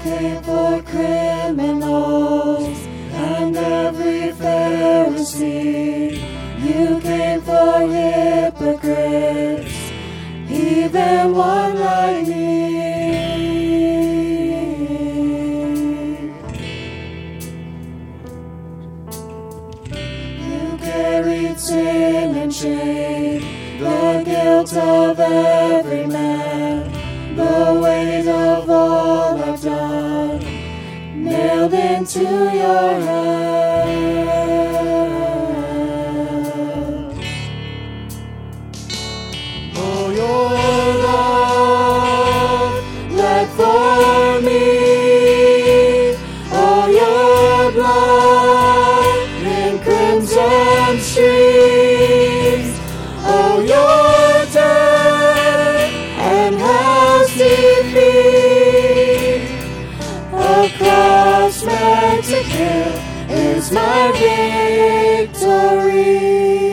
came for criminals and every Pharisee. You came for hypocrites, even one like me. You carried sin and shame, the guilt of every man, the weight of all I've done, nailed into your hands. Oh, your love bled for me. Oh, your blood in crimson streams. Oh, your death and hell's defeat. A cross meant to kill is my victory.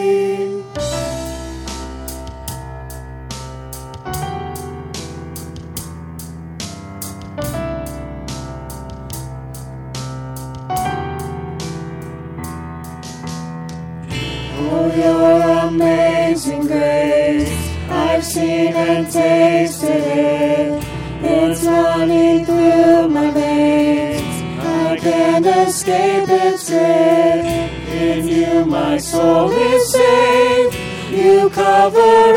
Oh, your amazing grace, I've seen and tasted it. It's running through my veins, I can't escape its grip. In you my soul is safe, you cover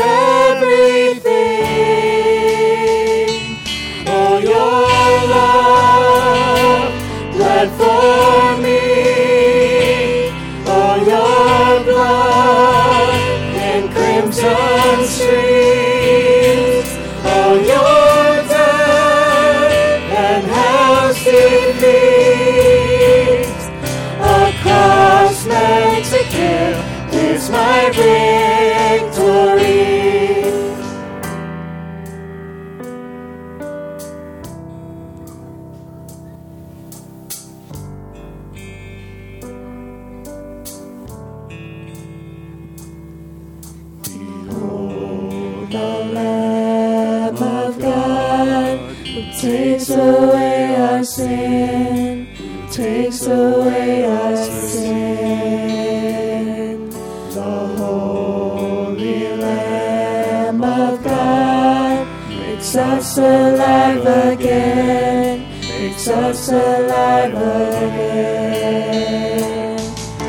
everything. Oh, your love bled for me. Oh, your blood in crimson streams. Oh, your death and hell's defeat. A cross meant to kill is my victory. Behold the Lamb of God, who takes away our sin, who takes away our sin. The Holy Lamb of God makes us alive again, makes us alive again.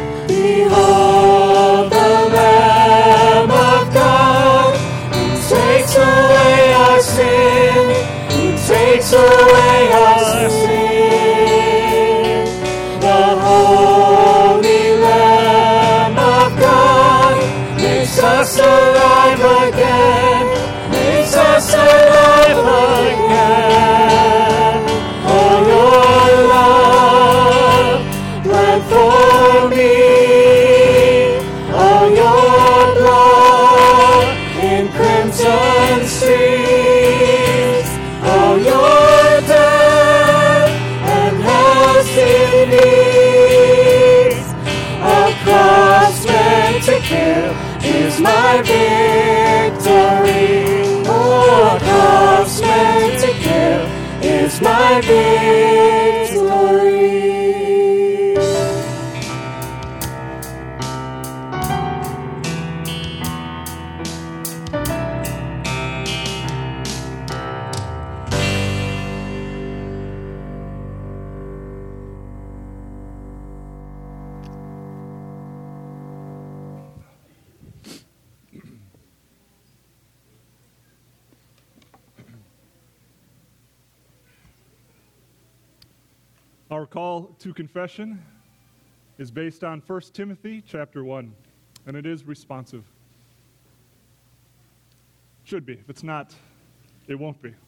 Behold the Lamb of God, who takes away our sin, who takes away our sin. The Holy Lamb of God makes us alive again, makes us alive again. Oh, your love bled for me. Oh, your blood in crimson streams. Oh, your death and hell's defeat. A cross meant to kill is my victory. Oh, a cross meant to kill is my victory. Our call to confession is based on 1 Timothy chapter 1, and it is responsive. Should be. If it's not, it won't be.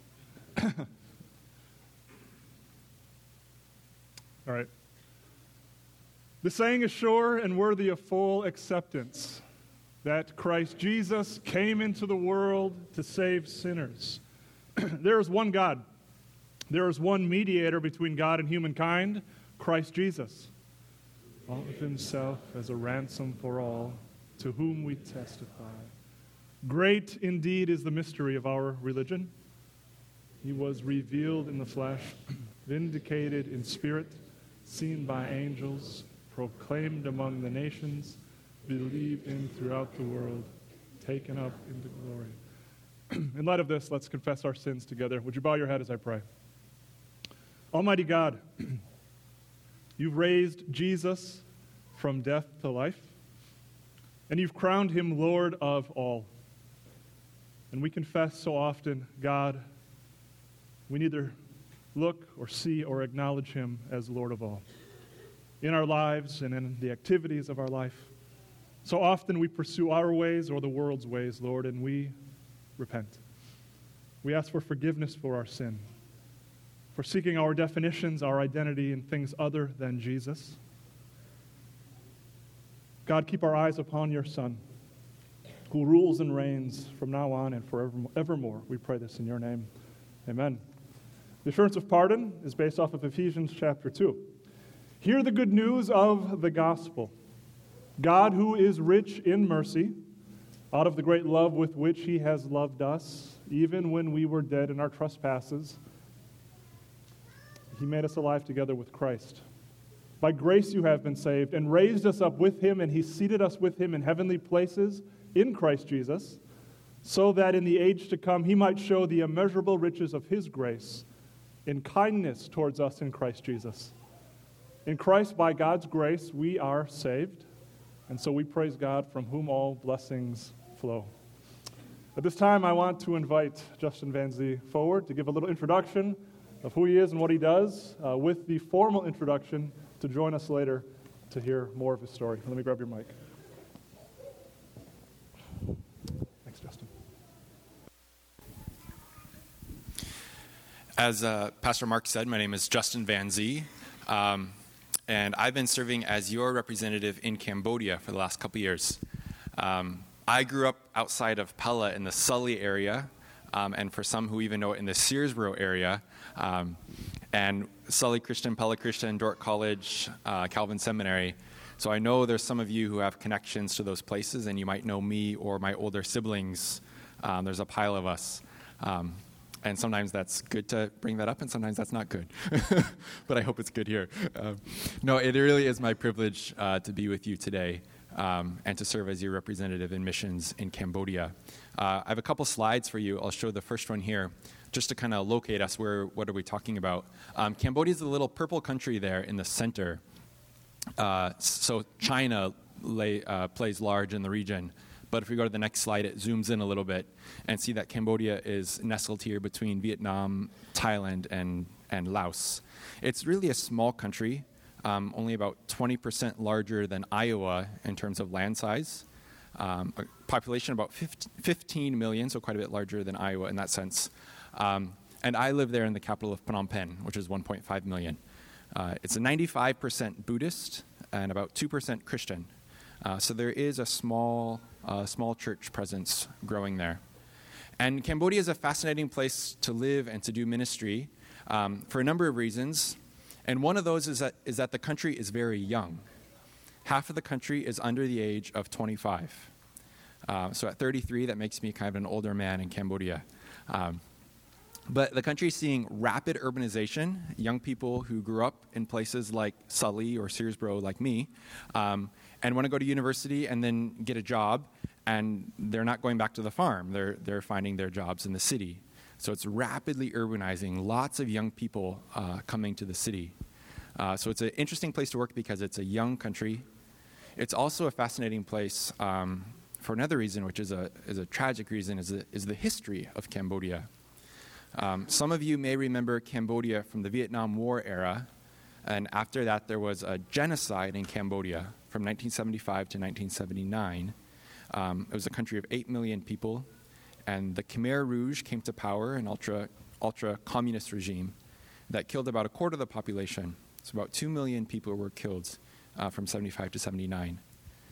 All right. The saying is sure and worthy of full acceptance, that Christ Jesus came into the world to save sinners. There is one God. There is one mediator between God and humankind, Christ Jesus. All of himself as a ransom for all, to whom we testify. Great indeed is the mystery of our religion. He was revealed in the flesh, vindicated in spirit, seen by angels, proclaimed among the nations, believed in throughout the world, taken up into glory. In light of this, let's confess our sins together. Would you bow your head as I pray? Almighty God, you've raised Jesus from death to life, and you've crowned him Lord of all. And we confess so often, God, we neither look or see or acknowledge him as Lord of all. In our lives and in the activities of our life, so often we pursue our ways or the world's ways, Lord, and we repent. We ask for forgiveness for our sin, for seeking our definitions, our identity in things other than Jesus. God, keep our eyes upon your Son, who rules and reigns from now on and forevermore. We pray this in your name. Amen. The assurance of pardon is based off of Ephesians chapter 2. Hear the good news of the gospel. God, who is rich in mercy, out of the great love with which he has loved us, even when we were dead in our trespasses, he made us alive together with Christ. By grace you have been saved, and raised us up with him, and he seated us with him in heavenly places in Christ Jesus, so that in the age to come he might show the immeasurable riches of his grace in kindness towards us in Christ Jesus. In Christ, by God's grace, we are saved, and so we praise God, from whom all blessings flow. At this time, I want to invite Justin Van Zee forward to give a little introduction of who he is and what he does, with the formal introduction to join us later to hear more of his story. Let me grab your mic. Thanks, Justin. As Pastor Mark said, my name is Justin Van Zee, and I've been serving as your representative in Cambodia for the last couple years. I grew up outside of Pella in the Sully area, and for some who even know it, in the Searsboro area, and Sully Christian, Pella Christian, Dordt College, Calvin Seminary. So I know there's some of you who have connections to those places, and you might know me or my older siblings. There's a pile of us. And sometimes that's good to bring that up, and sometimes that's not good. But I hope it's good here. No, it really is my privilege to be with you today and to serve as your representative in missions in Cambodia. I have a couple slides for you. I'll show the first one here, just to kind of locate us. What are we talking about? Cambodia is the little purple country there in the center. So China plays large in the region. But if we go to the next slide, it zooms in a little bit and see that Cambodia is nestled here between Vietnam, Thailand, and Laos. It's really a small country, only about 20% larger than Iowa in terms of land size. A population about 15 million, so quite a bit larger than Iowa in that sense. And I live there in the capital of Phnom Penh, which is 1.5 million. It's a 95% Buddhist and about 2% Christian. So there is a small church presence growing there. And Cambodia is a fascinating place to live and to do ministry for a number of reasons. And one of those is that the country is very young. Half of the country is under the age of 25. So at 33, that makes me kind of an older man in Cambodia. But the country is seeing rapid urbanization. Young people who grew up in places like Sully or Searsboro, like me, and want to go to university and then get a job, and they're not going back to the farm. They're finding their jobs in the city. So it's rapidly urbanizing, lots of young people coming to the city. So it's an interesting place to work because it's a young country. It's also a fascinating place for another reason, which is a tragic reason, is the history of Cambodia. Some of you may remember Cambodia from the Vietnam War era, and after that there was a genocide in Cambodia from 1975 to 1979. It was a country of 8 million people, and the Khmer Rouge came to power, an ultra-communist regime that killed about a quarter of the population. So about 2 million people were killed from 75 to 79. In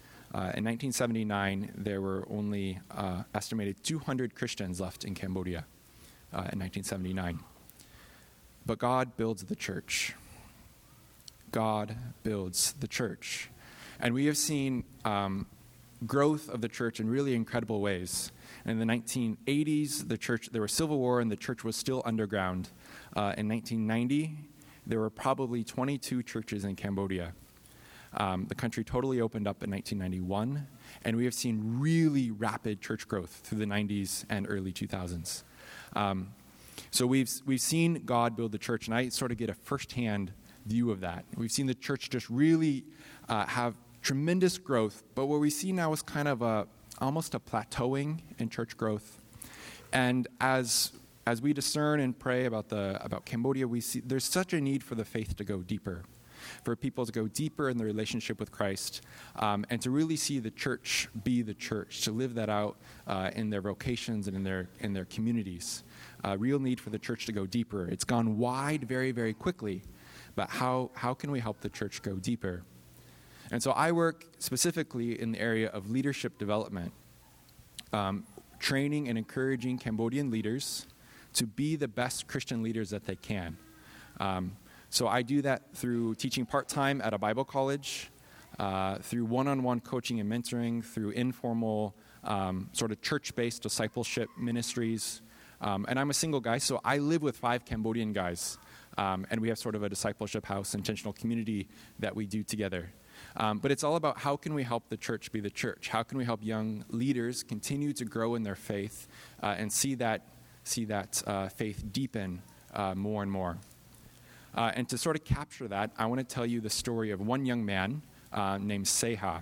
1979, there were only estimated 200 Christians left in Cambodia in 1979. But God builds the church. God builds the church. And we have seen growth of the church in really incredible ways. In the 1980s, there was civil war and the church was still underground. In 1990, there were probably 22 churches in Cambodia. The country totally opened up in 1991, and we have seen really rapid church growth through the 90s and early 2000s. So we've seen God build the church, and I sort of get a firsthand view of that. We've seen the church just really have tremendous growth, but what we see now is kind of almost a plateauing in church growth. And as we discern and pray about Cambodia, we see there's such a need for the faith to go deeper, for people to go deeper in their relationship with Christ, and to really see the church be the church, to live that out in their vocations and in their communities. Real need for the church to go deeper. It's gone wide very, very quickly, but how can we help the church go deeper? And so I work specifically in the area of leadership development, training and encouraging Cambodian leaders to be the best Christian leaders that they can. So I do that through teaching part-time at a Bible college, through one-on-one coaching and mentoring, through informal sort of church-based discipleship ministries. And I'm a single guy, so I live with 5 Cambodian guys, and we have sort of a discipleship house, intentional community that we do together. But it's all about how can we help the church be the church? How can we help young leaders continue to grow in their faith and see that faith deepen more and more? And to sort of capture that, I want to tell you the story of one young man named Seha.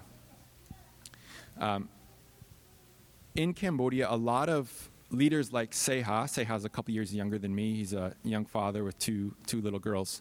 In Cambodia, a lot of leaders like Seha's a couple years younger than me. He's a young father with two little girls.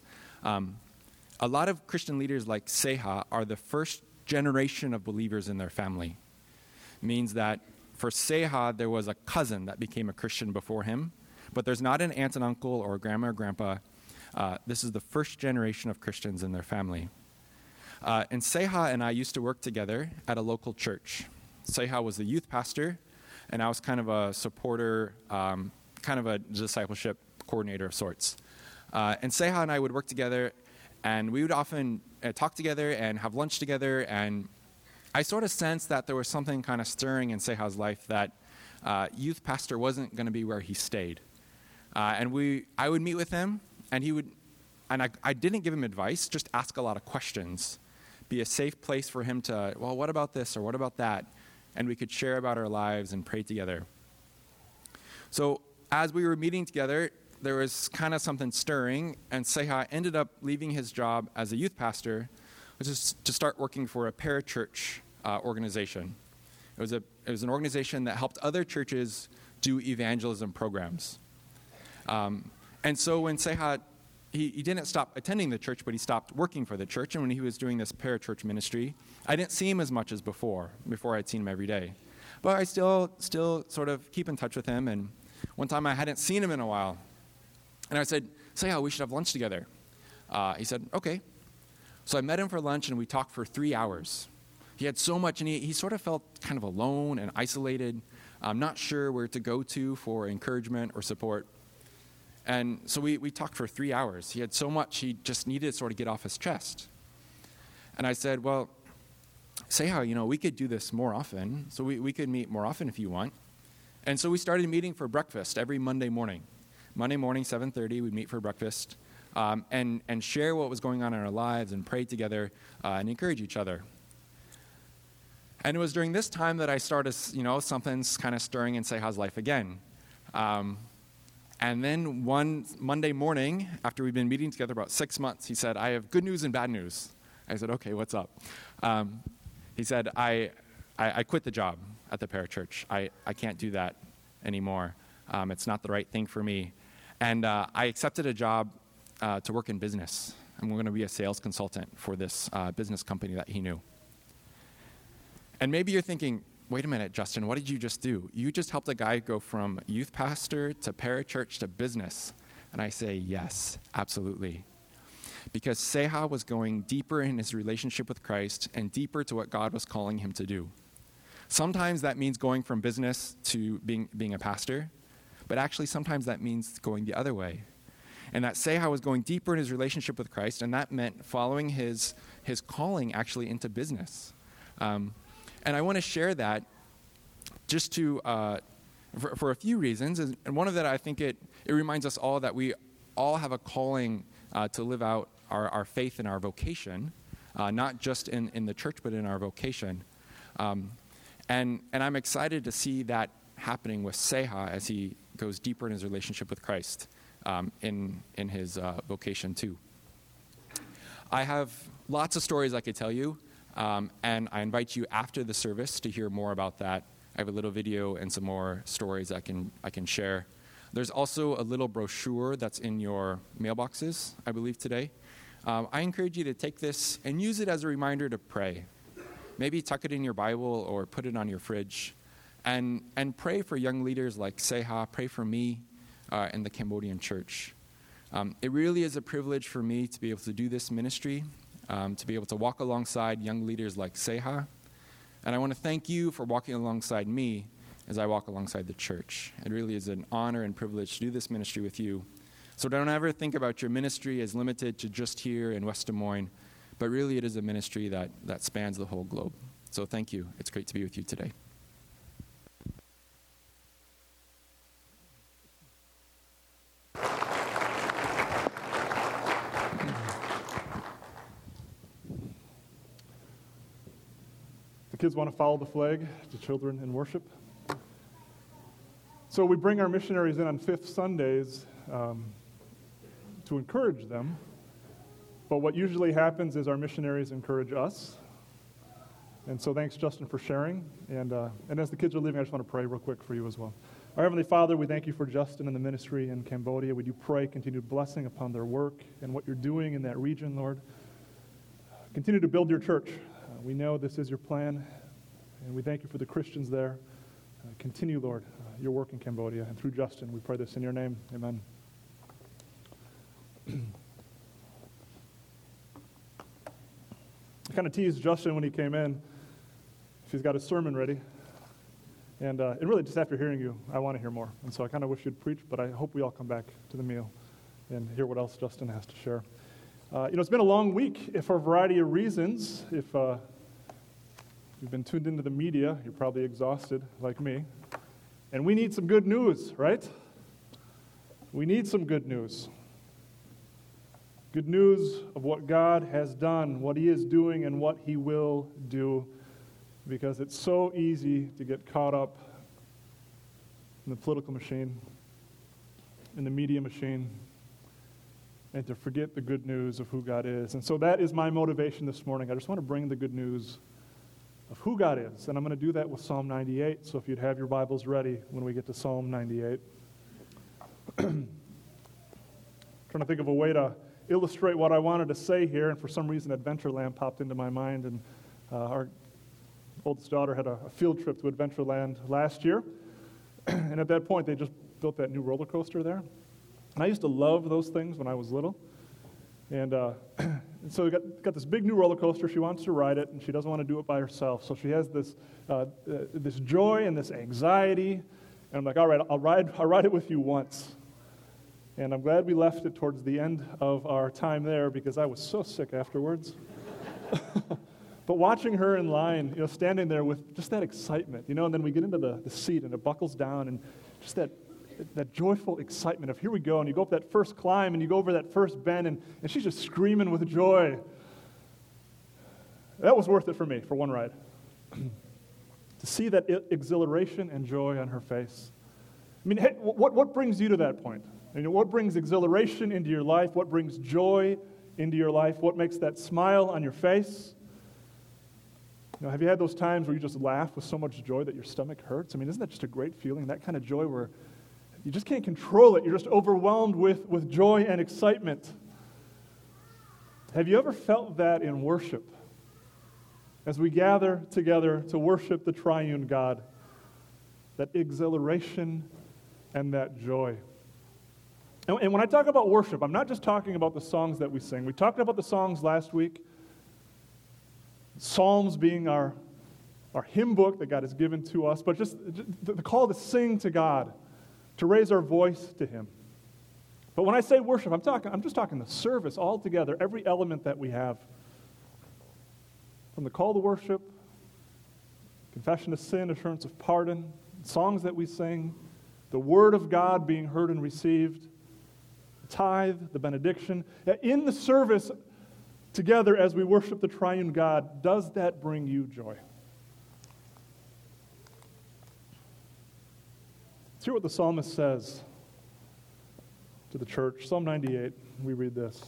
A lot of Christian leaders like Seha are the first generation of believers in their family. Means that for Seha, there was a cousin that became a Christian before him, but there's not an aunt and uncle or a grandma or grandpa. This is the first generation of Christians in their family. And Seha and I used to work together at a local church. Seha was the youth pastor, and I was kind of a supporter, kind of a discipleship coordinator of sorts. And Seha and I would work together, and we would often talk together and have lunch together, and I sort of sensed that there was something kind of stirring in Seha's life, that youth pastor wasn't going to be where he stayed. And I would meet with him, and I didn't give him advice, just ask a lot of questions. Be a safe place for him to, well, what about this or what about that? And we could share about our lives and pray together. So as we were meeting together, there was kind of something stirring, and Seha ended up leaving his job as a youth pastor, which is to start working for a parachurch organization. It was an organization that helped other churches do evangelism programs. And so when Seha, he didn't stop attending the church, but he stopped working for the church. And when he was doing this parachurch ministry, I didn't see him as much as before I'd seen him every day. But I still sort of keep in touch with him. And one time I hadn't seen him in a while. And I said, Seha, we should have lunch together. He said, okay. So I met him for lunch, and we talked for 3 hours. He had so much, and he sort of felt kind of alone and isolated. I'm not sure where to go to for encouragement or support. And so we talked for 3 hours. He had so much, he just needed to sort of get off his chest. And I said, well, Seha, we could do this more often. So we could meet more often if you want. And so we started meeting for breakfast every Monday morning. Monday morning, 7:30, we'd meet for breakfast and share what was going on in our lives and pray together and encourage each other. And it was during this time that I started, something's kind of stirring in Seha's life again. And then one Monday morning, after we'd been meeting together about 6 months, he said, I have good news and bad news. I said, okay, what's up? He said, I quit the job at the parachurch. I can't do that anymore. It's not the right thing for me. And I accepted a job to work in business. I'm going to be a sales consultant for this business company that he knew. And maybe you're thinking, wait a minute, Justin, what did you just do? You just helped a guy go from youth pastor to parachurch to business. And I say, yes, absolutely. Because Seha was going deeper in his relationship with Christ and deeper to what God was calling him to do. Sometimes that means going from business to being a pastor, but actually sometimes that means going the other way. And that Seha was going deeper in his relationship with Christ, and that meant following his calling actually into business. And I want to share that just to for a few reasons. And one of that, I think it reminds us all that we all have a calling to live out our faith and our vocation, not just in the church, but in our vocation. And I'm excited to see that happening with Seha as he goes deeper in his relationship with Christ in his vocation too. I have lots of stories I could tell you, and I invite you after the service to hear more about that. I have a little video and some more stories I can share. There's also a little brochure that's in your mailboxes, I believe, today. I encourage you to take this and use it as a reminder to pray. Maybe tuck it in your Bible or put it on your fridge. And pray for young leaders like Seha, pray for me and the Cambodian church. It really is a privilege for me to be able to do this ministry, to be able to walk alongside young leaders like Seha. And I want to thank you for walking alongside me as I walk alongside the church. It really is an honor and privilege to do this ministry with you. So don't ever think about your ministry as limited to just here in West Des Moines, but really it is a ministry that spans the whole globe. So thank you. It's great to be with you today. The kids want to follow the flag to children in worship. So we bring our missionaries in on fifth Sundays to encourage them. But what usually happens is our missionaries encourage us. And so thanks, Justin, for sharing. And as the kids are leaving, I just want to pray real quick for you as well. Our Heavenly Father, we thank you for Justin and the ministry in Cambodia. We do pray continued blessing upon their work and what you're doing in that region, Lord. Continue to build your church. We know this is your plan, and we thank you for the Christians there. Continue, Lord, your work in Cambodia. And through Justin, we pray this in your name. Amen. I kind of teased Justin when he came in if he's got his sermon ready. And really, just after hearing you, I want to hear more. And so I kind of wish you'd preach, but I hope we all come back to the meal and hear what else Justin has to share. It's been a long week for a variety of reasons. If you've been tuned into the media, you're probably exhausted like me. And we need some good news, right? We need some good news. Good news of what God has done, what he is doing, and what he will do. Because it's so easy to get caught up in the political machine, in the media machine, and to forget the good news of who God is. And so that is my motivation this morning. I just want to bring the good news of who God is. And I'm going to do that with Psalm 98. So if you'd have your Bibles ready when we get to Psalm 98. Trying to think of a way to illustrate what I wanted to say here, and for some reason Adventureland popped into my mind, and our oldest daughter had a field trip to Adventureland last year, and at that point they just built that new roller coaster there. And I used to love those things when I was little, and so we got this big new roller coaster. She wants to ride it, and she doesn't want to do it by herself, so she has this joy and this anxiety, and I'm like, all right, I'll ride it with you once. And I'm glad we left it towards the end of our time there because I was so sick afterwards. But watching her in line, standing there with just that excitement, and then we get into the seat and it buckles down, and just that joyful excitement of here we go, and you go up that first climb and you go over that first bend, and she's just screaming with joy. That was worth it for me for one ride. To see that exhilaration and joy on her face. I mean, hey, what brings you to that point? What brings exhilaration into your life? What brings joy into your life? What makes that smile on your face? Have you had those times where you just laugh with so much joy that your stomach hurts? I mean, isn't that just a great feeling? That kind of joy where you just can't control it. You're just overwhelmed with joy and excitement. Have you ever felt that in worship? As we gather together to worship the triune God, that exhilaration and that joy. And when I talk about worship, I'm not just talking about the songs that we sing. We talked about the songs last week. Psalms being our hymn book that God has given to us, but just the call to sing to God, to raise our voice to him. But when I say worship, I'm just talking the service altogether, every element that we have. From the call to worship, confession of sin, assurance of pardon, songs that we sing, the word of God being heard and received, the tithe, the benediction. In the service together as we worship the triune God, does that bring you joy? Let's hear what the psalmist says to the church. Psalm 98, we read this.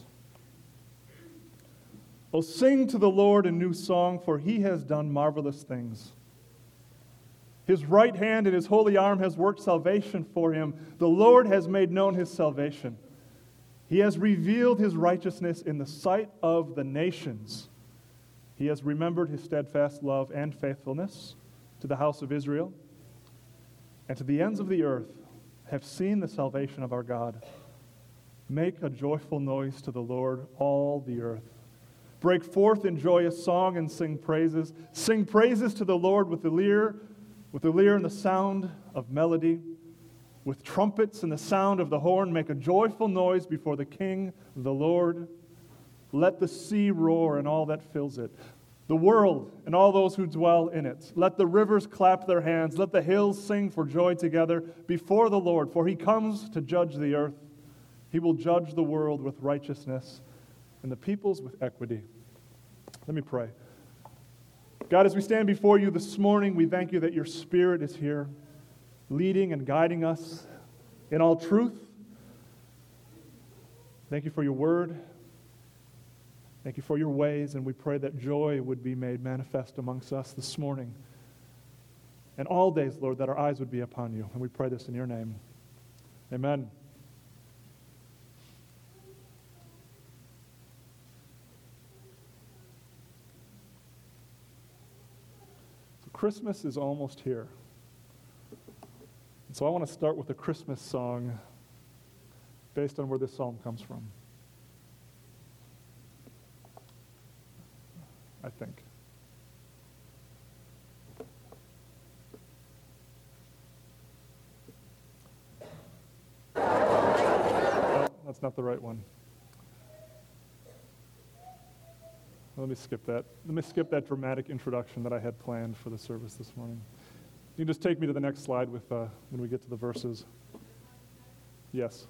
Oh, sing to the Lord a new song, for he has done marvelous things. His right hand and his holy arm has worked salvation for him. The Lord has made known his salvation. He has revealed his righteousness in the sight of the nations. He has remembered his steadfast love and faithfulness to the house of Israel, and to the ends of the earth have seen the salvation of our God. Make a joyful noise to the Lord, all the earth. Break forth in joyous song and sing praises. Sing praises to the Lord with the lyre and the sound of melody. With trumpets and the sound of the horn, make a joyful noise before the King, the Lord. Let the sea roar and all that fills it, the world and all those who dwell in it. Let the rivers clap their hands. Let the hills sing for joy together before the Lord, for he comes to judge the earth. He will judge the world with righteousness and the peoples with equity. Let me pray. God, as we stand before you this morning, we thank you that your Spirit is here, leading and guiding us in all truth. Thank you for your word. Thank you for your ways, and we pray that joy would be made manifest amongst us this morning and all days, Lord, that our eyes would be upon you. And we pray this in your name. Amen. Christmas is almost here. And so I want to start with a Christmas song based on where this psalm comes from. I think. Oh, that's not the right one. Let me skip that. Let me skip that dramatic introduction that I had planned for the service this morning. You can just take me to the next slide with when we get to the verses. Yes.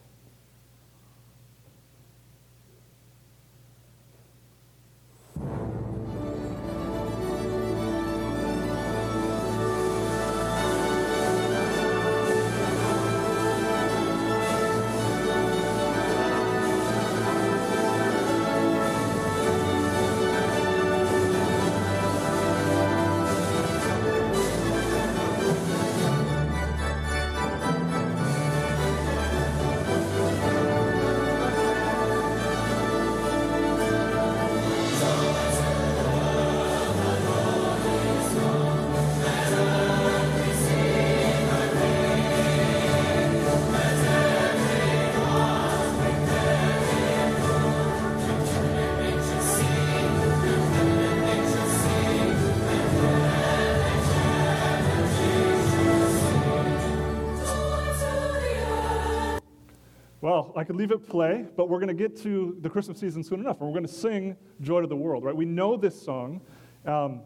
Well, I could leave it play, but we're going to get to the Christmas season soon enough, and we're going to sing Joy to the World, right? We know this song. The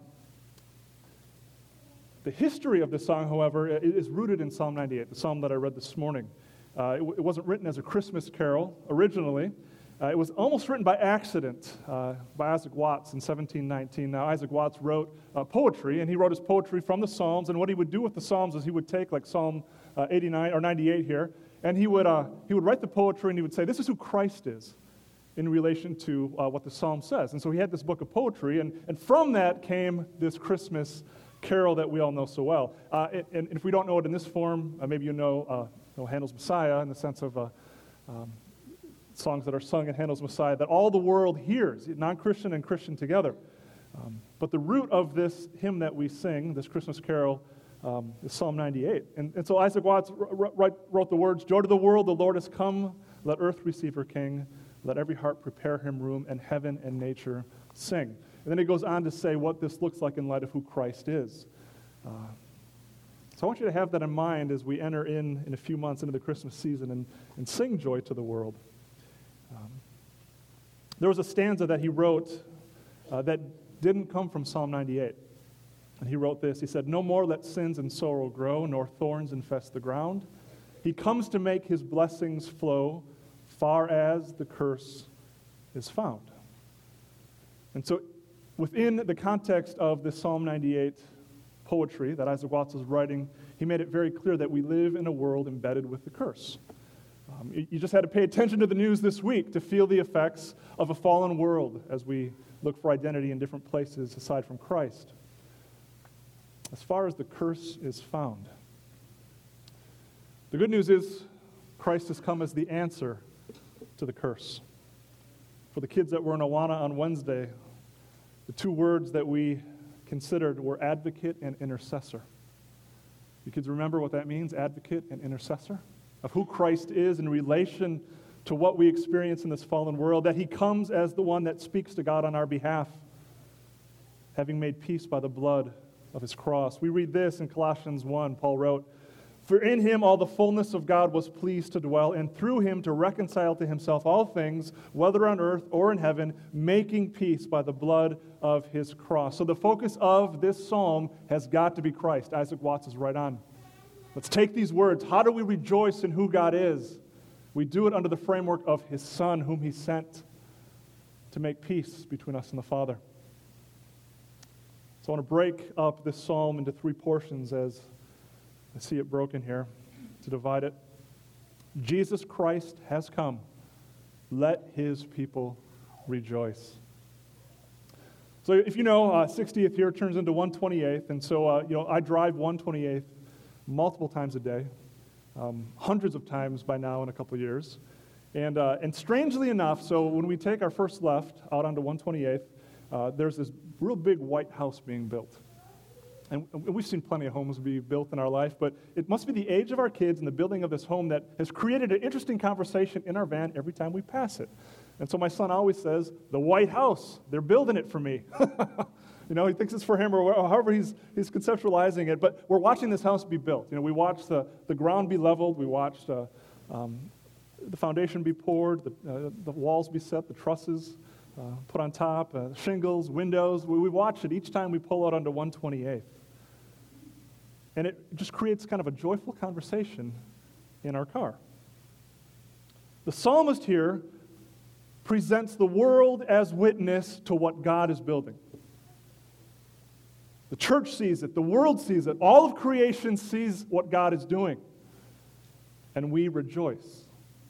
history of this song, however, is rooted in Psalm 98, the psalm that I read this morning. It wasn't written as a Christmas carol originally. It was almost written by accident by Isaac Watts in 1719. Now, Isaac Watts wrote poetry, and he wrote his poetry from the Psalms, and what he would do with the Psalms is he would take, like Psalm 89 or 98 here, and he would write the poetry, and he would say, this is who Christ is in relation to what the Psalm says. And so he had this book of poetry, and from that came this Christmas carol that we all know so well. And if we don't know it in this form, maybe you know Handel's Messiah in the sense of songs that are sung in Handel's Messiah that all the world hears, non-Christian and Christian together. But the root of this hymn that we sing, this Christmas carol, is Psalm 98. And so Isaac Watts wrote the words, Joy to the world, the Lord has come. Let earth receive her King. Let every heart prepare him room, and heaven and nature sing. And then he goes on to say what this looks like in light of who Christ is. So I want you to have that in mind as we enter in a few months into the Christmas season and sing Joy to the World. There was a stanza that he wrote that didn't come from Psalm 98. And he wrote this. He said, no more let sins and sorrow grow, nor thorns infest the ground. He comes to make his blessings flow far as the curse is found. And so within the context of this Psalm 98 poetry that Isaac Watts is writing, he made it very clear that we live in a world embedded with the curse. You just had to pay attention to the news this week to feel the effects of a fallen world as we look for identity in different places aside from Christ. As far as the curse is found, the good news is Christ has come as the answer to the curse. For the kids that were in Awana on Wednesday, the two words that we considered were advocate and intercessor. You kids remember what that means, advocate and intercessor? Of who Christ is in relation to what we experience in this fallen world, that he comes as the one that speaks to God on our behalf, having made peace by the blood of his cross. We read this in Colossians 1, Paul wrote, "For in him all the fullness of God was pleased to dwell, and through him to reconcile to himself all things, whether on earth or in heaven, making peace by the blood of his cross." So the focus of this psalm has got to be Christ. Isaac Watts is right on. Let's take these words. How do we rejoice in who God is? We do it under the framework of his Son, whom he sent to make peace between us and the Father. So I want to break up this psalm into three portions as I see it broken here, to divide it. Jesus Christ has come. Let his people rejoice. So if you know, 60th year turns into 128th, and so I drive 128th multiple times a day, hundreds of times by now in a couple of years. And strangely enough, so when we take our first left out onto 128th, there's this real big white house being built. And we've seen plenty of homes be built in our life, but it must be the age of our kids and the building of this home that has created an interesting conversation in our van every time we pass it. And so my son always says, "The White House, they're building it for me." He thinks it's for him, or however he's conceptualizing it. But we're watching this house be built. We watched the ground be leveled. We watched the foundation be poured, the walls be set, the trusses put on top, shingles, windows. We watch it each time we pull out onto 128th. And it just creates kind of a joyful conversation in our car. The psalmist here presents the world as witness to what God is building. The church sees it. The world sees it. All of creation sees what God is doing. And we rejoice.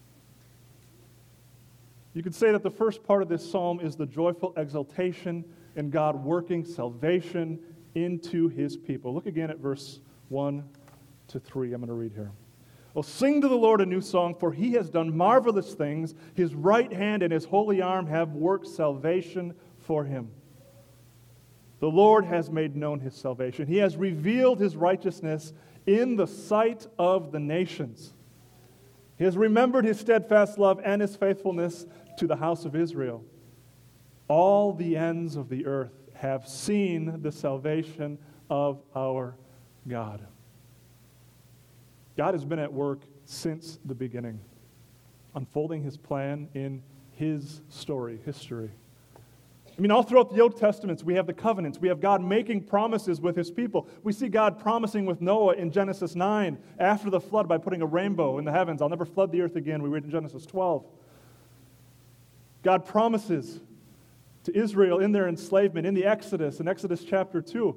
You could say that the first part of this psalm is the joyful exultation in God working salvation into his people. Look again at verse 1 to 3. I'm going to read here. "Oh, sing to the Lord a new song, for he has done marvelous things. His right hand and his holy arm have worked salvation for him. The Lord has made known his salvation. He has revealed his righteousness in the sight of the nations. He has remembered his steadfast love and his faithfulness to the house of Israel. All the ends of the earth have seen the salvation of our God." God has been at work since the beginning, unfolding his plan in his story, history. All throughout the Old Testament, we have the covenants. We have God making promises with his people. We see God promising with Noah in Genesis 9 after the flood by putting a rainbow in the heavens. "I'll never flood the earth again," we read in Genesis 12. God promises to Israel in their enslavement, in the Exodus, in Exodus chapter 2.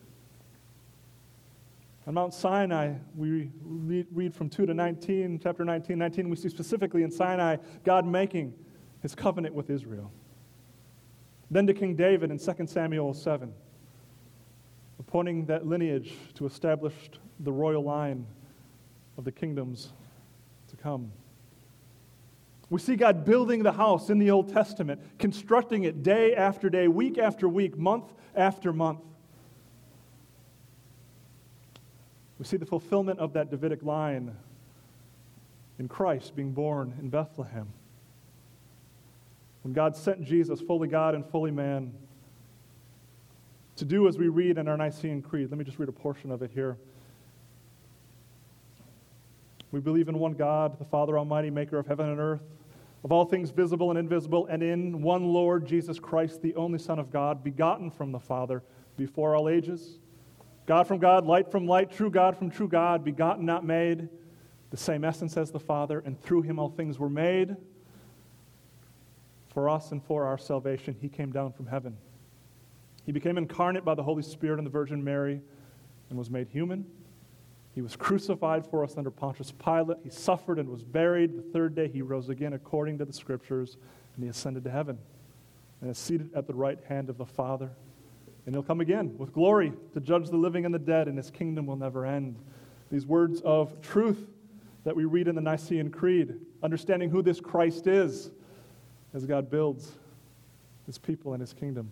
On Mount Sinai, we read from 2 to 19, chapter 19, we see specifically in Sinai, God making his covenant with Israel. Then to King David in 2 Samuel 7, appointing that lineage to establish the royal line of the kingdoms to come. We see God building the house in the Old Testament, constructing it day after day, week after week, month after month. We see the fulfillment of that Davidic line in Christ being born in Bethlehem. When God sent Jesus, fully God and fully man, to do as we read in our Nicene Creed. Let me just read a portion of it here. "We believe in one God, the Father Almighty, maker of heaven and earth, of all things visible and invisible, and in one Lord Jesus Christ, the only Son of God, begotten from the Father before all ages. God from God, light from light, true God from true God, begotten, not made, the same essence as the Father, and through him all things were made. For us and for our salvation, he came down from heaven. He became incarnate by the Holy Spirit and the Virgin Mary and was made human. He was crucified for us under Pontius Pilate. He suffered and was buried. The third day he rose again according to the Scriptures, and he ascended to heaven and is seated at the right hand of the Father. And he'll come again with glory to judge the living and the dead, and his kingdom will never end. These words of truth that we read in the Nicene Creed, understanding who this Christ is as God builds his people and his kingdom.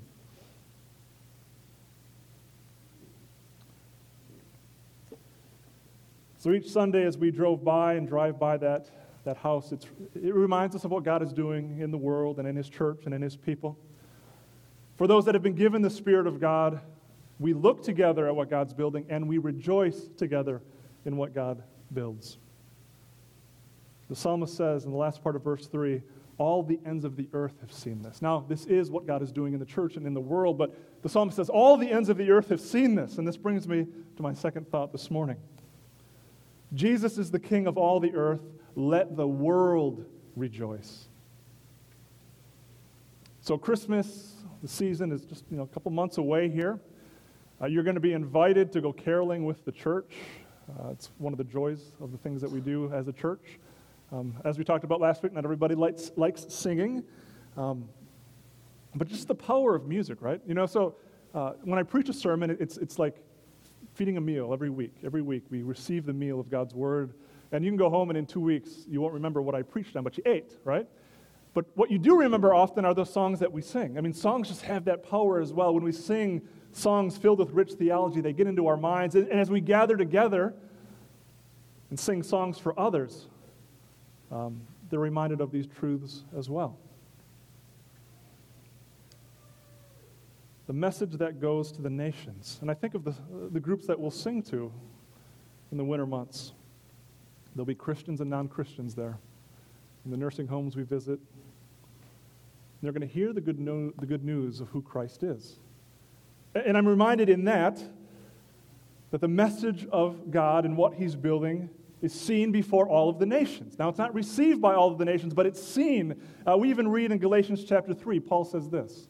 So each Sunday as we drive by that house, it reminds us of what God is doing in the world and in his church and in his people. For those that have been given the Spirit of God, we look together at what God's building and we rejoice together in what God builds. The psalmist says in the last part of verse 3, all the ends of the earth have seen this. Now, this is what God is doing in the church and in the world, but the psalmist says all the ends of the earth have seen this. And this brings me to my second thought this morning. Jesus is the King of all the earth. Let the world rejoice. So Christmas, the season is just a couple months away here. You're going to be invited to go caroling with the church. It's one of the joys of the things that we do as a church. As we talked about last week, not everybody likes singing, but just the power of music, right? So when I preach a sermon, it's like feeding a meal every week. Every week we receive the meal of God's Word, and you can go home and in 2 weeks you won't remember what I preached on, but you ate, right? But what you do remember often are those songs that we sing. I mean, songs just have that power as well. When we sing songs filled with rich theology, they get into our minds, and as we gather together and sing songs for others, they're reminded of these truths as well. The message that goes to the nations. And I think of the groups that we'll sing to in the winter months. There'll be Christians and non-Christians there. In the nursing homes we visit. They're going to hear the good news of who Christ is. And I'm reminded in that the message of God and what he's building is seen before all of the nations. Now, it's not received by all of the nations, but it's seen. We even read in Galatians chapter 3, Paul says this.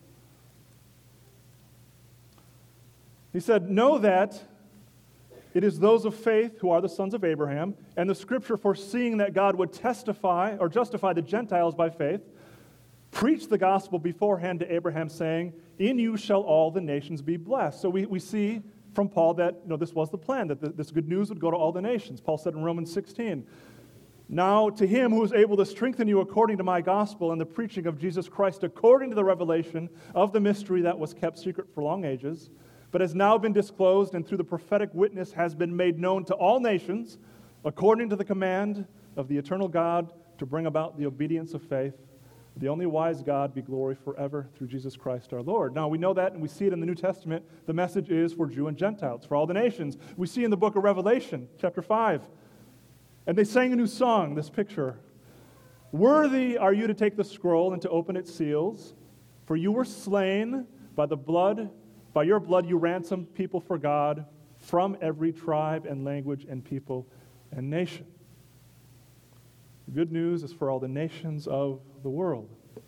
He said, know that it is those of faith who are the sons of Abraham, and the Scripture foreseeing that God would testify or justify the Gentiles by faith, preached the gospel beforehand to Abraham, saying, in you shall all the nations be blessed. So we see from Paul that this was the plan, that this good news would go to all the nations. Paul said in Romans 16, now to him who is able to strengthen you according to my gospel and the preaching of Jesus Christ according to the revelation of the mystery that was kept secret for long ages, but has now been disclosed and through the prophetic witness has been made known to all nations according to the command of the eternal God to bring about the obedience of faith. The only wise God be glory forever through Jesus Christ our Lord. Now we know that and we see it in the New Testament. The message is for Jew and Gentiles, for all the nations. We see in the book of Revelation, chapter 5. And they sang a new song, this picture. Worthy are you to take the scroll and to open its seals, for you were slain by your blood you ransomed people for God from every tribe and language and people and nation. The good news is for all the nations of the world.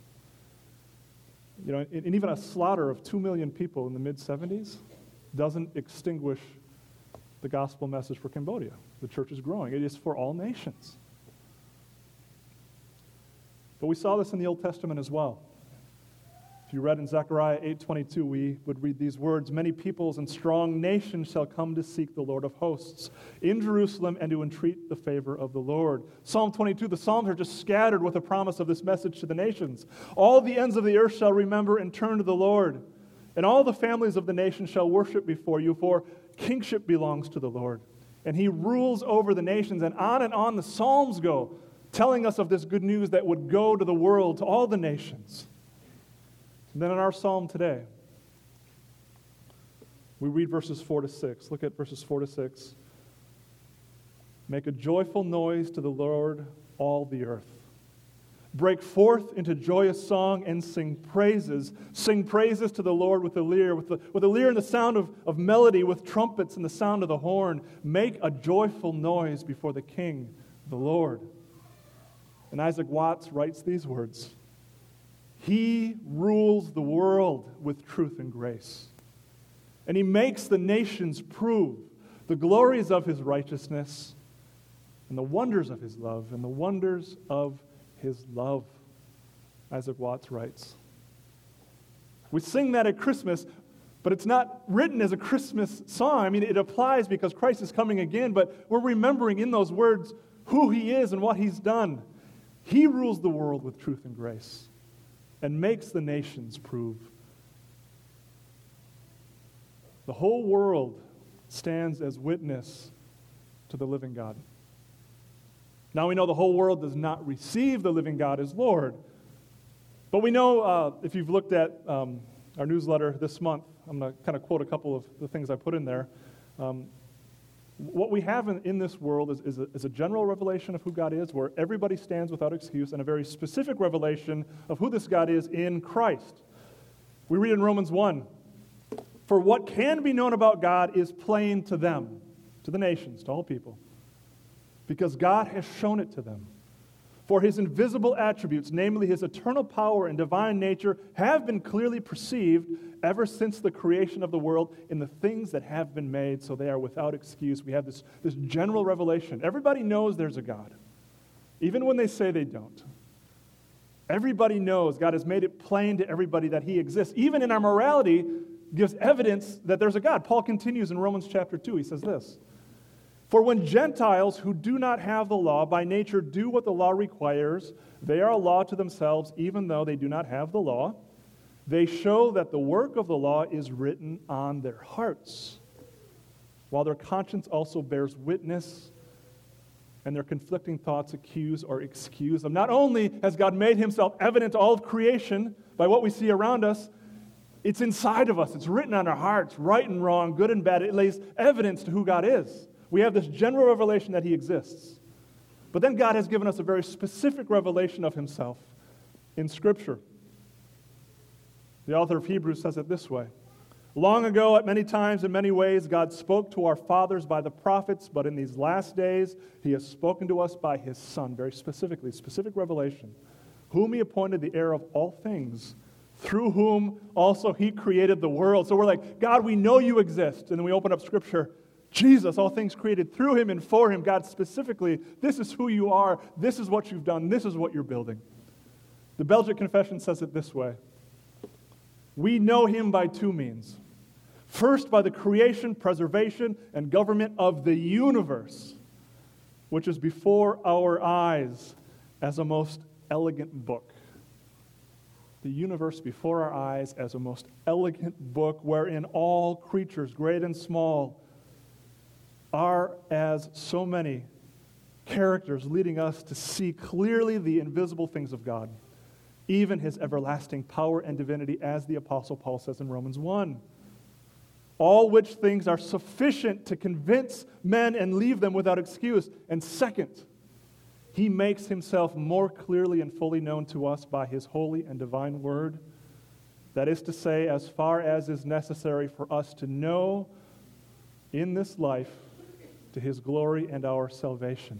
And even a slaughter of 2 million people in the mid-70s doesn't extinguish the gospel message for Cambodia. The church is growing. It is for all nations. But we saw this in the Old Testament as well. If you read in Zechariah 8:22, we would read these words, many peoples and strong nations shall come to seek the Lord of hosts in Jerusalem and to entreat the favor of the Lord. Psalm 22, the Psalms are just scattered with a promise of this message to the nations. All the ends of the earth shall remember and turn to the Lord, and all the families of the nations shall worship before you, for kingship belongs to the Lord, and he rules over the nations. And on the Psalms go, telling us of this good news that would go to the world, to all the nations. And then in our psalm today, we read verses 4 to 6. Look at verses 4 to 6. Make a joyful noise to the Lord, all the earth. Break forth into joyous song and sing praises. Sing praises to the Lord with a lyre, with a lyre and the sound of melody, with trumpets and the sound of the horn. Make a joyful noise before the King, the Lord. And Isaac Watts writes these words. He rules the world with truth and grace. And he makes the nations prove the glories of his righteousness and the wonders of his love and the wonders of his love, Isaac Watts writes. We sing that at Christmas, but it's not written as a Christmas song. I mean, it applies because Christ is coming again, but we're remembering in those words who he is and what he's done. He rules the world with truth and grace and makes the nations prove. The whole world stands as witness to the living God. Now we know the whole world does not receive the living God as Lord. But we know, if you've looked at our newsletter this month, I'm going to kind of quote a couple of the things I put in there. What we have in this world is a general revelation of who God is, where everybody stands without excuse, and a very specific revelation of who this God is in Christ. We read in Romans 1, "For what can be known about God is plain to them," to the nations, to all people, "because God has shown it to them. For his invisible attributes, namely his eternal power and divine nature, have been clearly perceived ever since the creation of the world in the things that have been made, so they are without excuse." We have this general revelation. Everybody knows there's a God, even when they say they don't. Everybody knows. God has made it plain to everybody that he exists. Even in our morality, gives evidence that there's a God. Paul continues in Romans chapter 2. He says this, "For when Gentiles who do not have the law by nature do what the law requires, they are a law to themselves, even though they do not have the law. They show that the work of the law is written on their hearts, while their conscience also bears witness, and their conflicting thoughts accuse or excuse them." Not only has God made himself evident to all of creation by what we see around us, it's inside of us. It's written on our hearts, right and wrong, good and bad. It lays evidence to who God is. We have this general revelation that he exists. But then God has given us a very specific revelation of himself in Scripture. The author of Hebrews says it this way, "Long ago, at many times, in many ways, God spoke to our fathers by the prophets, but in these last days, he has spoken to us by his Son," very specifically, specific revelation, "whom he appointed the heir of all things, through whom also he created the world." So we're like, God, we know you exist. And then we open up Scripture, Jesus, all things created through him and for him. God, specifically, this is who you are. This is what you've done. This is what you're building. The Belgic Confession says it this way, "We know him by two means. First, by the creation, preservation, and government of the universe, which is before our eyes as a most elegant book." The universe before our eyes as a most elegant book, wherein all creatures, great and small, are as so many characters leading us to see clearly the invisible things of God, even his everlasting power and divinity, as the Apostle Paul says in Romans 1. "All which things are sufficient to convince men and leave them without excuse." And second, he makes himself more clearly and fully known to us by his holy and divine word. That is to say, as far as is necessary for us to know in this life, to his glory and our salvation.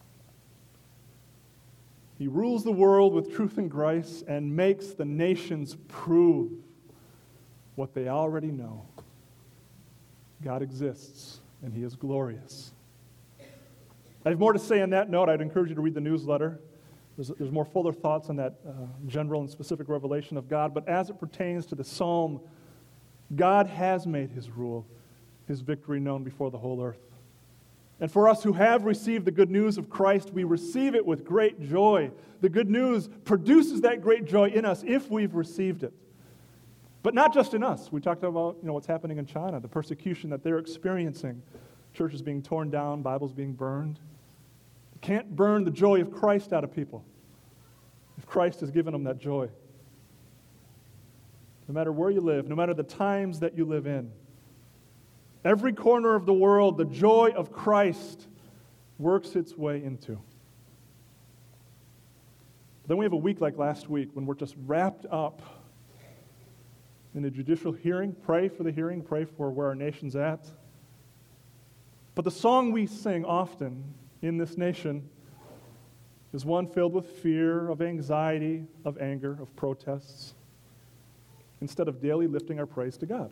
He rules the world with truth and grace and makes the nations prove what they already know. God exists, and he is glorious. I have more to say on that note. I'd encourage you to read the newsletter. There's more fuller thoughts on that general and specific revelation of God. But as it pertains to the psalm, God has made his rule, his victory known before the whole earth. And for us who have received the good news of Christ, we receive it with great joy. The good news produces that great joy in us if we've received it. But not just in us. We talked about what's happening in China, the persecution that they're experiencing. Churches being torn down, Bibles being burned. You can't burn the joy of Christ out of people if Christ has given them that joy. No matter where you live, no matter the times that you live in, every corner of the world, the joy of Christ works its way into. Then we have a week like last week when we're just wrapped up in a judicial hearing. Pray for the hearing, pray for where our nation's at. But the song we sing often in this nation is one filled with fear, of anxiety, of anger, of protests, instead of daily lifting our praise to God?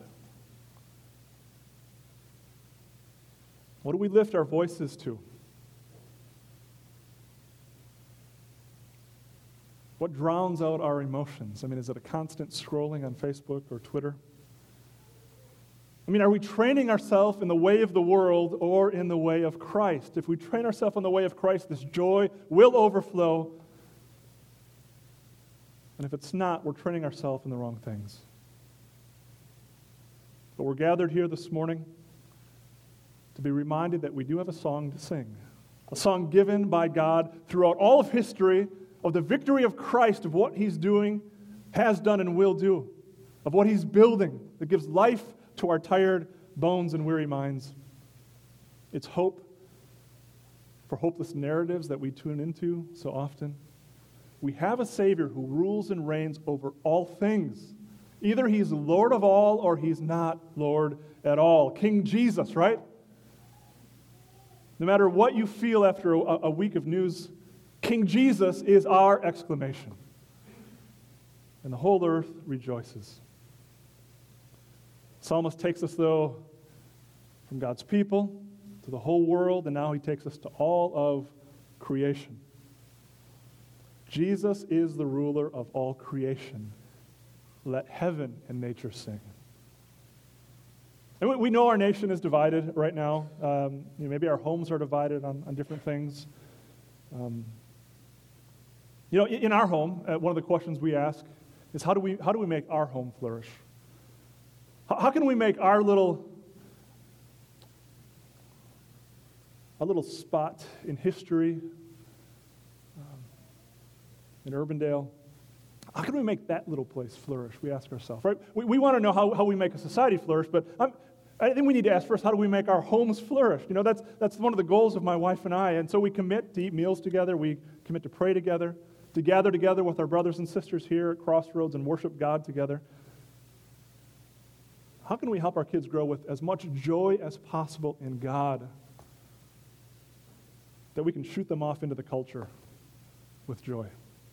What do we lift our voices to? What drowns out our emotions? I mean, is it a constant scrolling on Facebook or Twitter? I mean, are we training ourselves in the way of the world or in the way of Christ? If we train ourselves in the way of Christ, this joy will overflow. And if it's not, we're training ourselves in the wrong things. But we're gathered here this morning to be reminded that we do have a song to sing, a song given by God throughout all of history of the victory of Christ, of what he's doing, has done, and will do, of what he's building that gives life to our tired bones and weary minds. It's hope for hopeless narratives that we tune into so often. We have a Savior who rules and reigns over all things. Either he's Lord of all or he's not Lord at all. King Jesus, right? No matter what you feel after a week of news, King Jesus is our exclamation. And the whole earth rejoices. The psalmist takes us, though, from God's people to the whole world, and now he takes us to all of creation. Jesus is the ruler of all creation. Let heaven and nature sing. And we know our nation is divided right now. Maybe our homes are divided on different things. In our home, one of the questions we ask is how do we make our home flourish? How can we make our little spot in history, in Urbandale, how can we make that little place flourish? We ask ourselves, right? We want to know how we make a society flourish, but I think we need to ask first, how do we make our homes flourish? That's one of the goals of my wife and I, and so we commit to eat meals together, we commit to pray together, to gather together with our brothers and sisters here at Crossroads and worship God together. How can we help our kids grow with as much joy as possible in God that we can shoot them off into the culture with joy?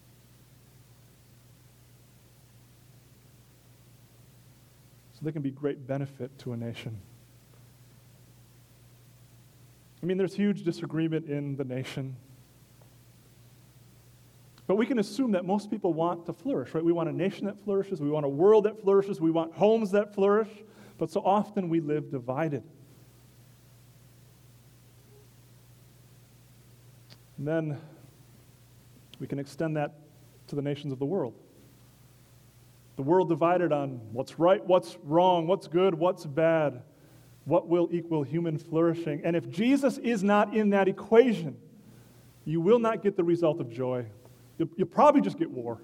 So they can be great benefit to a nation. I mean, there's huge disagreement in the nation. But we can assume that most people want to flourish, right? We want a nation that flourishes. We want a world that flourishes. We want homes that flourish. But so often we live divided. And then we can extend that to the nations of the world. The world divided on what's right, what's wrong, what's good, what's bad, what will equal human flourishing. And if Jesus is not in that equation, you will not get the result of joy. You'll probably just get war.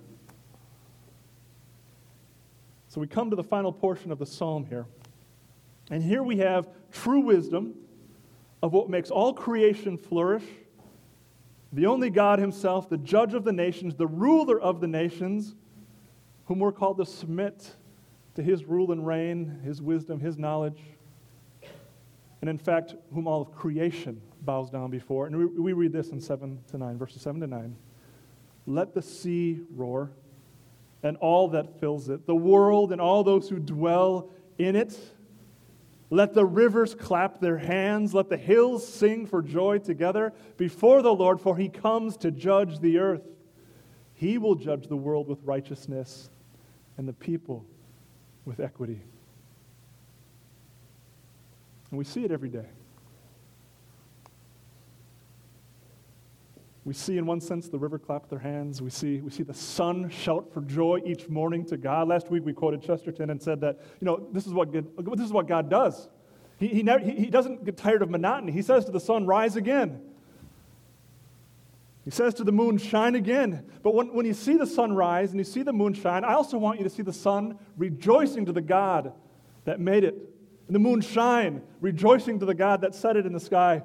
So we come to the final portion of the psalm here. And here we have true wisdom of what makes all creation flourish. The only God himself, the judge of the nations, the ruler of the nations, whom we're called to submit to his rule and reign, his wisdom, his knowledge. And in fact, whom all of creation bows down before. And we read this in verses 7 to 9. Let the sea roar, and all that fills it, the world and all those who dwell in it. Let the rivers clap their hands, let the hills sing for joy together before the Lord, for he comes to judge the earth. He will judge the world with righteousness and the people with equity. And we see it every day. We see, in one sense, the river clap their hands. We see the sun shout for joy each morning to God. Last week we quoted Chesterton and said that, this is what God does. He doesn't get tired of monotony. He says to the sun, rise again. He says to the moon, shine again. But when you see the sun rise and you see the moon shine, I also want you to see the sun rejoicing to the God that made it. And the moon shine, rejoicing to the God that set it in the sky.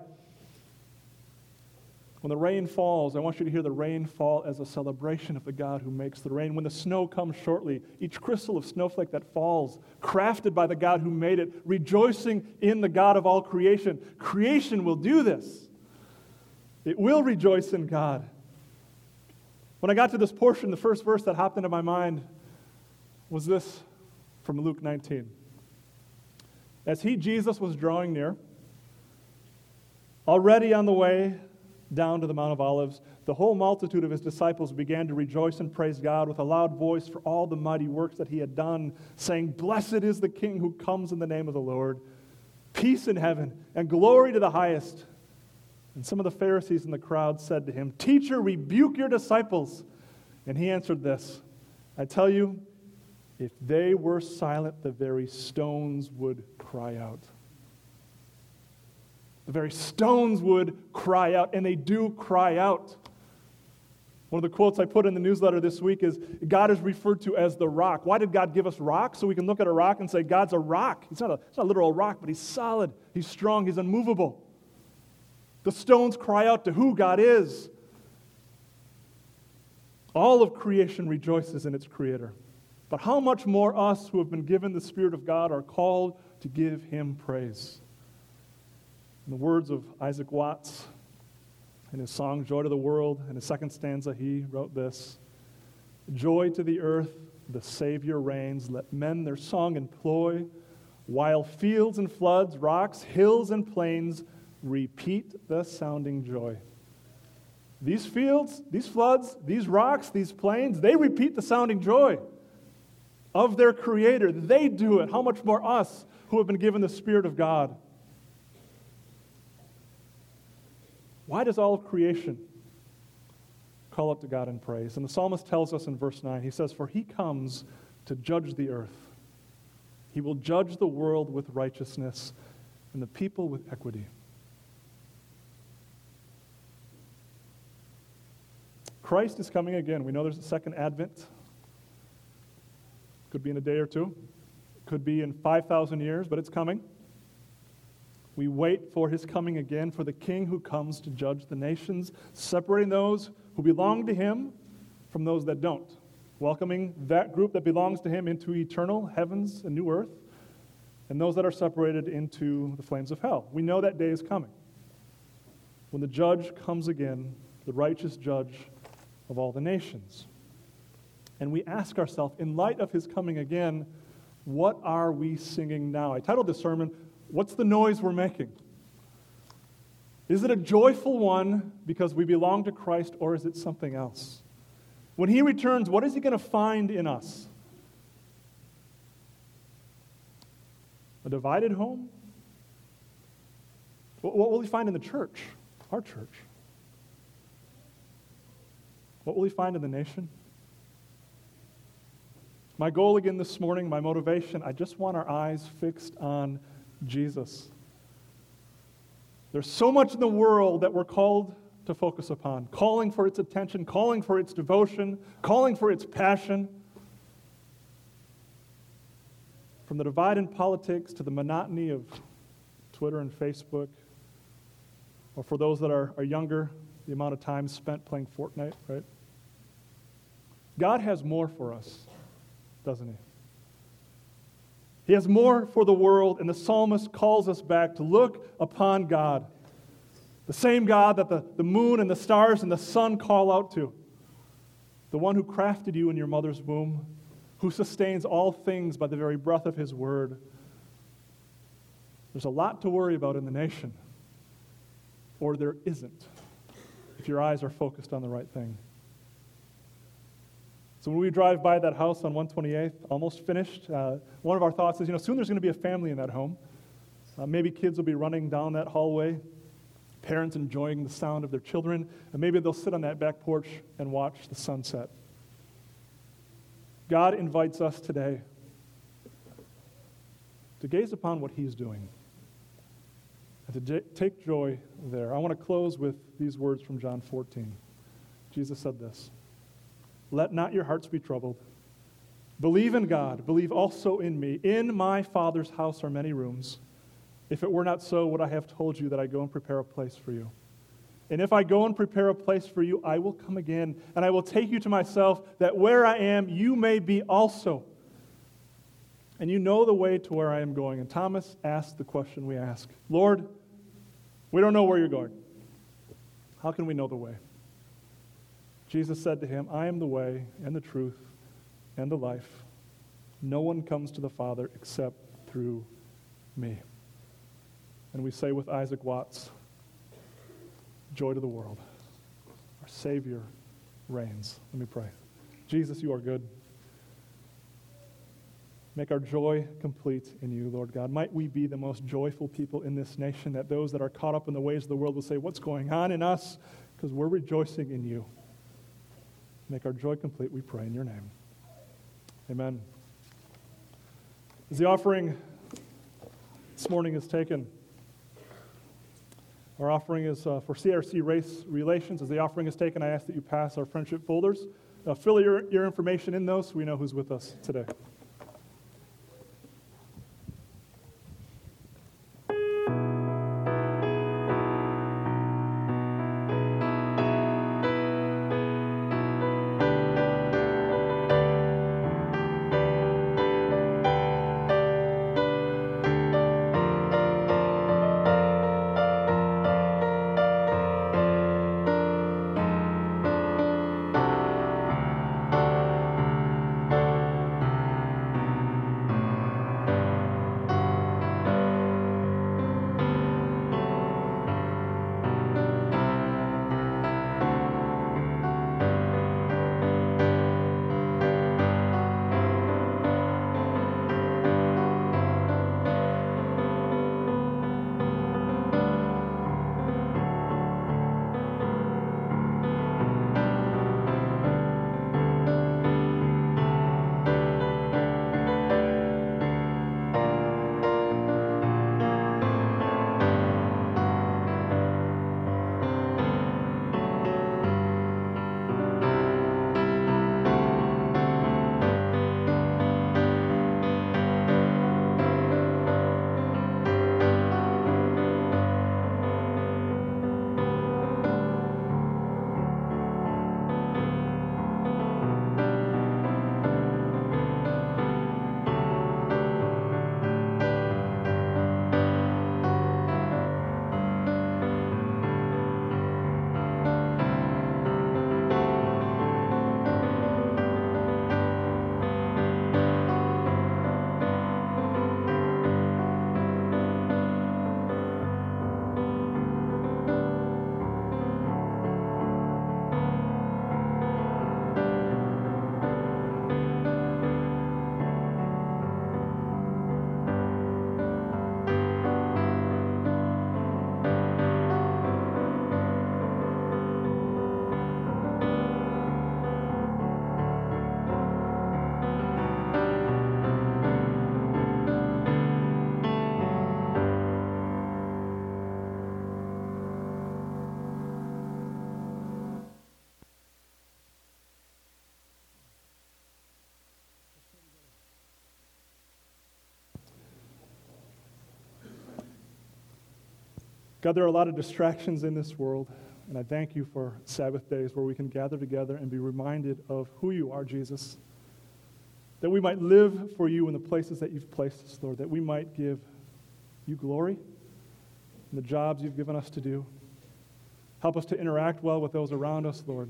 When the rain falls, I want you to hear the rain fall as a celebration of the God who makes the rain. When the snow comes shortly, each crystal of snowflake that falls, crafted by the God who made it, rejoicing in the God of all creation. Creation will do this. It will rejoice in God. When I got to this portion, the first verse that hopped into my mind was this from Luke 19. As Jesus was drawing near, already on the way down to the Mount of Olives, the whole multitude of his disciples began to rejoice and praise God with a loud voice for all the mighty works that he had done, saying, "Blessed is the King who comes in the name of the Lord. Peace in heaven and glory to the highest." And some of the Pharisees in the crowd said to him, "Teacher, rebuke your disciples." And he answered this, "I tell you, if they were silent, the very stones would cry out." The very stones would cry out, and they do cry out. One of the quotes I put in the newsletter this week is, God is referred to as the rock. Why did God give us rocks? So we can look at a rock and say, God's a rock. It's not a literal rock, but he's solid, he's strong, he's unmovable. The stones cry out to who God is. All of creation rejoices in its creator. But how much more us who have been given the Spirit of God are called to give him praise. In the words of Isaac Watts, in his song, Joy to the World, in his second stanza, he wrote this: "Joy to the earth, the Savior reigns. Let men their song employ, while fields and floods, rocks, hills and plains repeat the sounding joy." These fields, these floods, these rocks, these plains, they repeat the sounding joy of their Creator. They do it. How much more us who have been given the Spirit of God? Why does all of creation call up to God in praise? And the psalmist tells us in verse 9, he says, "For he comes to judge the earth. He will judge the world with righteousness and the people with equity." Christ is coming again. We know there's a second advent. Could be in a day or two. Could be in 5,000 years, but it's coming. We wait for his coming again, for the King who comes to judge the nations, separating those who belong to him from those that don't, welcoming that group that belongs to him into eternal heavens and new earth, and those that are separated into the flames of hell. We know that day is coming, when the judge comes again, the righteous judge of all the nations. And we ask ourselves, in light of his coming again, what are we singing now? I titled this sermon, "What's the noise we're making?" Is it a joyful one because we belong to Christ, or is it something else? When he returns, what is he going to find in us? A divided home? What will he find in the church, our church? What will he find in the nation? My goal again this morning, my motivation, I just want our eyes fixed on Jesus. There's so much in the world that we're called to focus upon, calling for its attention, calling for its devotion, calling for its passion. From the divide in politics to the monotony of Twitter and Facebook, or for those that are younger, the amount of time spent playing Fortnite, right? God has more for us, doesn't he? He has more for the world, and the psalmist calls us back to look upon God, the same God that the moon and the stars and the sun call out to, the one who crafted you in your mother's womb, who sustains all things by the very breath of his word. There's a lot to worry about in the nation, or there isn't, if your eyes are focused on the right thing. So when we drive by that house on 128th, almost finished, one of our thoughts is, soon there's going to be a family in that home. Maybe kids will be running down that hallway, parents enjoying the sound of their children, and maybe they'll sit on that back porch and watch the sunset. God invites us today to gaze upon what he's doing and to take joy there. I want to close with these words from John 14. Jesus said this: "Let not your hearts be troubled. Believe in God. Believe also in me. In my Father's house are many rooms. If it were not so, would I have told you that I go and prepare a place for you? And if I go and prepare a place for you, I will come again, and I will take you to myself, that where I am, you may be also. And you know the way to where I am going." And Thomas asked the question we ask: "Lord, we don't know where you're going. How can we know the way?" Jesus said to him, I am the way and the truth and the life. No one comes to the Father except through me. And we say with Isaac Watts, joy to the world. Our Savior reigns. Let me pray. Jesus, you are good. Make our joy complete in you, Lord God. Might we be the most joyful people in this nation, that those that are caught up in the ways of the world will say, what's going on in us? Because we're rejoicing in you. Make our joy complete, we pray in your name. Amen. As the offering this morning is taken, our offering is for CRC Race Relations. As the offering is taken, I ask that you pass our friendship folders. Fill your information in those so we know who's with us today. God, there are a lot of distractions in this world, and I thank you for Sabbath days where we can gather together and be reminded of who you are, Jesus. That we might live for you in the places that you've placed us, Lord, that we might give you glory in the jobs you've given us to do. Help us to interact well with those around us, Lord,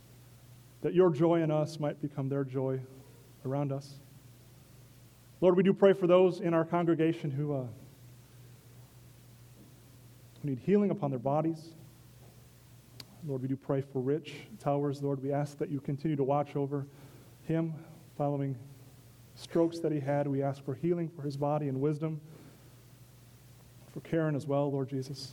that your joy in us might become their joy around us. Lord, we do pray for those in our congregation who need healing upon their bodies. Lord, we do pray for Rich Towers. Lord, we ask that you continue to watch over him following strokes that he had. We ask for healing for his body and wisdom. For Karen as well, Lord Jesus.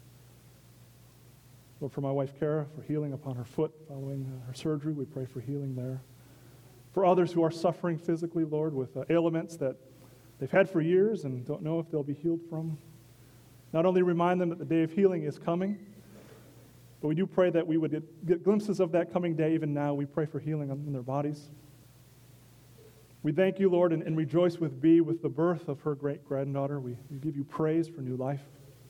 Lord, for my wife Kara, for healing upon her foot following her surgery. We pray for healing there. For others who are suffering physically, Lord, with ailments that they've had for years and don't know if they'll be healed from. Not only remind them that the day of healing is coming, but we do pray that we would get glimpses of that coming day even now. We pray for healing in their bodies. We thank you, Lord, and rejoice with Bea with the birth of her great-granddaughter. We give you praise for new life.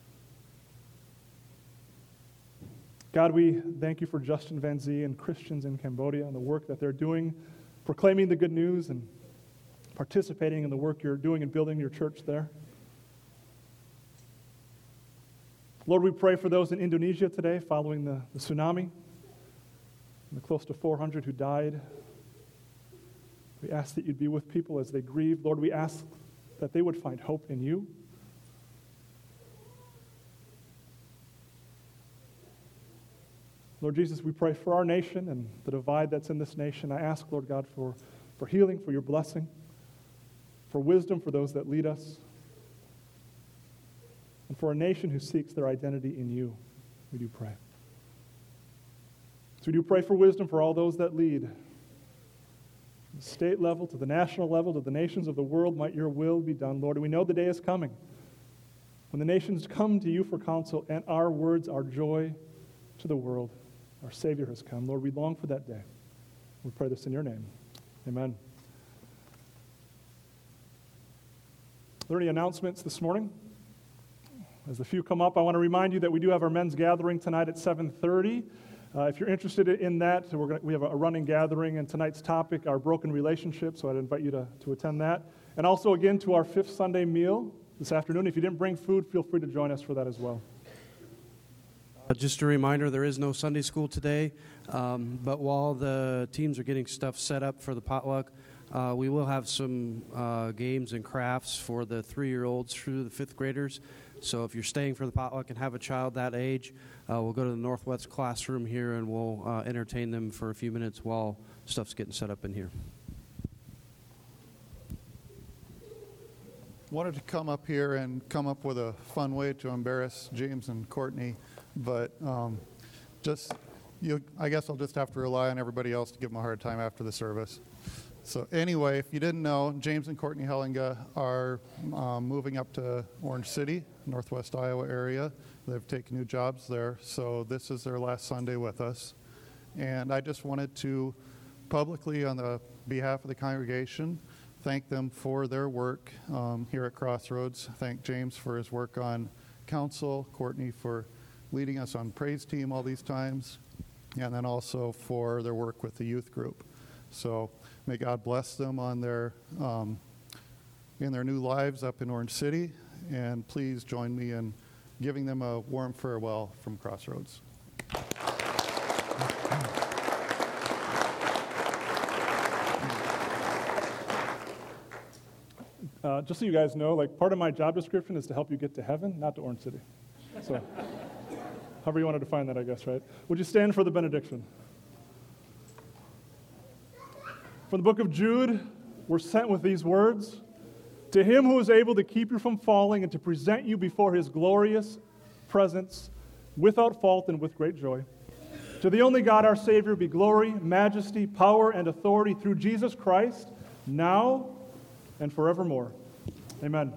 God, we thank you for Justin Van Zee and Christians in Cambodia and the work that they're doing, proclaiming the good news and participating in the work you're doing in building your church there. Lord, we pray for those in Indonesia today following the tsunami. the close to 400 who died. We ask that you'd be with people as they grieve. Lord, we ask that they would find hope in you. Lord Jesus, we pray for our nation and the divide that's in this nation. I ask, Lord God, for healing, for your blessing, for wisdom for those that lead us, and for a nation who seeks their identity in you. We do pray. So we do pray for wisdom for all those that lead. From the state level to the national level to the nations of the world, might your will be done, Lord. And we know the day is coming when the nations come to you for counsel and our words are joy to the world. Our Savior has come. Lord, we long for that day. We pray this in your name. Amen. Are there any announcements this morning? As the few come up, I want to remind you that we do have our men's gathering tonight at 7:30. If you're interested in that, we have a running gathering, and tonight's topic, our broken relationships, so I'd invite you to attend that. And also, again, to our 5th Sunday meal this afternoon. If you didn't bring food, feel free to join us for that as well. Just a reminder, there is no Sunday school today, but while the teams are getting stuff set up for the potluck, we will have some games and crafts for the 3-year-olds through the 5th graders. So if you're staying for the potluck and have a child that age, we'll go to the Northwest classroom here and we'll entertain them for a few minutes while stuff's getting set up in here. Wanted to come up here and come up with a fun way to embarrass James and Courtney, but I guess I'll just have to rely on everybody else to give them a hard time after the service. So anyway, if you didn't know, James and Courtney Hellinga are moving up to Orange City, Northwest Iowa area. They've taken new jobs there, so this is their last Sunday with us. And I just wanted to publicly, on the behalf of the congregation, thank them for their work here at Crossroads. Thank James for his work on council, Courtney for leading us on praise team all these times, and then also for their work with the youth group. So may God bless them on their in their new lives up in Orange City, and please join me in giving them a warm farewell from Crossroads. Just so you guys know, part of my job description is to help you get to heaven, not to Orange City. So, however you want to define that, I guess, right? Would you stand for the benediction? From the book of Jude, we're sent with these words: to him who is able to keep you from falling and to present you before his glorious presence without fault and with great joy. To the only God, our Savior, be glory, majesty, power, and authority through Jesus Christ, now and forevermore. Amen.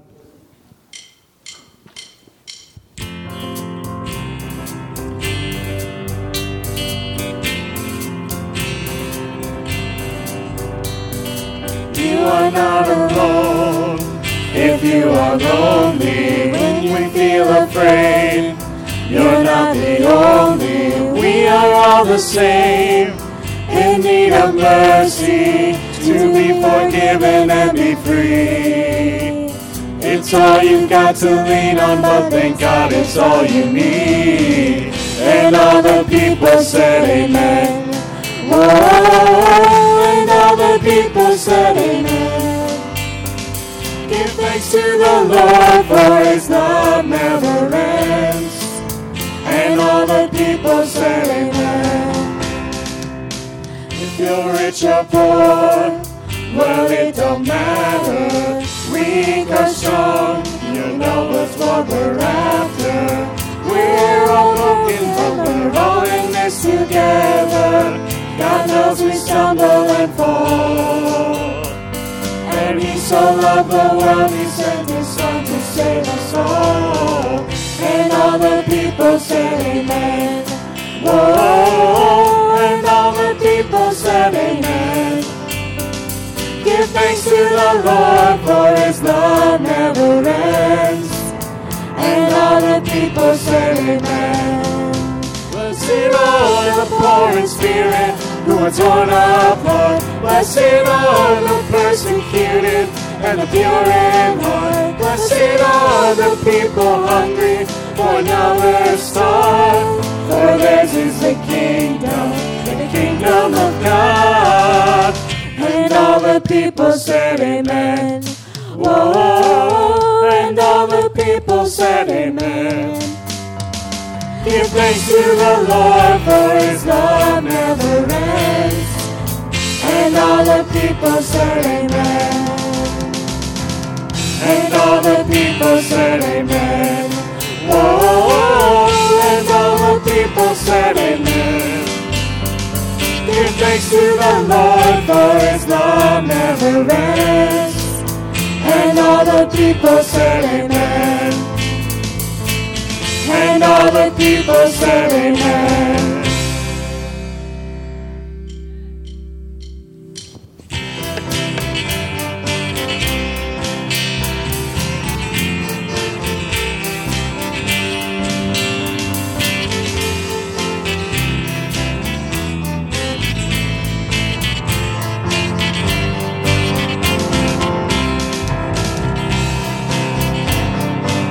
You are not alone. If you are lonely, when you feel afraid, you're not the only. We are all the same, in need of mercy, to be forgiven and be free. It's all you've got to lean on, but thank God it's all you need. And all the people said amen. Whoa, and all the people said amen. Give thanks to the Lord, for his love never ends. And all the people said amen. If you're rich or poor, well, it don't matter. Weak or strong, you know that's what we're after. We're all broken, but we're all in this together. God knows we stumble and fall. And he so loved the world, he sent his son to save us all. And all the people said amen. Whoa, and all the people said amen. Give thanks to the Lord, for his love never ends. And all the people said amen. Blessed are the poor in spirit, who are torn apart. Blessed are the persecuted and the pure in heart. Blessed are the people hungry for another star. For theirs is the kingdom in the kingdom of God. And all the people said amen. Whoa, and all the people said amen. Give thanks to the Lord, for his love never ends. And all the people said amen. And all the people said amen. Whoa, and all the people said amen. Give thanks to the Lord, for his love never ends. And all the people said amen. And all the people said amen.